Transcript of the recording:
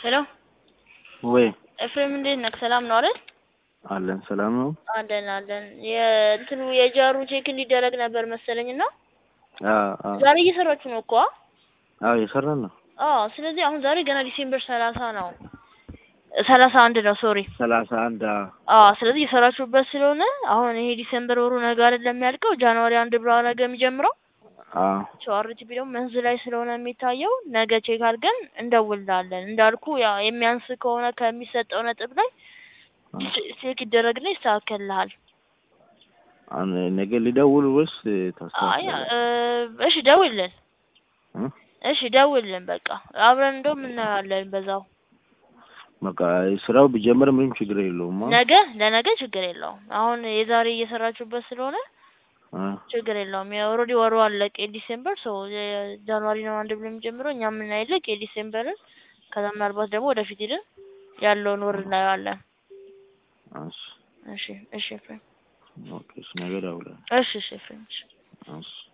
ሄሎ ወይ ኤፍሬም እንዴት ነህ? ሰላም ነው አይደል? አለን ሰላም ነው። አለን የእንትኑ የጃሩ ቼክ እንዲደረግ ነበር መሰለኝና አዎ ዛሬ እየሰራችሁ ነው እኮ? አዎ እየሰራን ነው። ስለዚህ አሁን ዛሬ ገና ዲሴምበር 30 ነው 31 ነው ሶሪ 31 ስለዚህ እየሰራችሁበት ስለሆነ አሁን ይሄ ዲሴምበር ወሩ ነገ አይደለም የሚያልቀው ጃንዋሪ 1 ብራ ነገ የሚጀምረው ቻርጅ ቢለው መንዝ ላይ ስለሆነ የሚታየው ነገ ቼክ አድርገን እንደውልላለን። እንዳልኩ ያ የሚያንስ ከሆነ ከሚሰጠው ነጥብ ላይ ቼክ ይደረግና ይስተካከልልሃል። ነገ ሊደውል ወይስ አይ ታስተካክላለህ? እሺ ደውልልን። እሺ ደውልልን በቃ አብረን እንደውም እናያለን በዛው። በቃ ስራው ቢጀምር ምንም ችግር የለውም። ለነገ ችግር የለውም። አሁን የዛሬ እየሰራችሁበት ስለሆነ ችግር የለውም። ኦልሬዲ ወሩ አለቀ ዲሴምበር ጃንዋሪ ነው 1 ብሎ የሚጀምረው እኛ ምን አይልቅ የዲሴምበርን ከዛ ምናልባት ደግሞ ወደፊት ሄደን ያለውን ወር እናየዋለን። እሺ ፍሬም ኦኬ ነገ ደውላለሁ። እሺ ፍሬም እሺ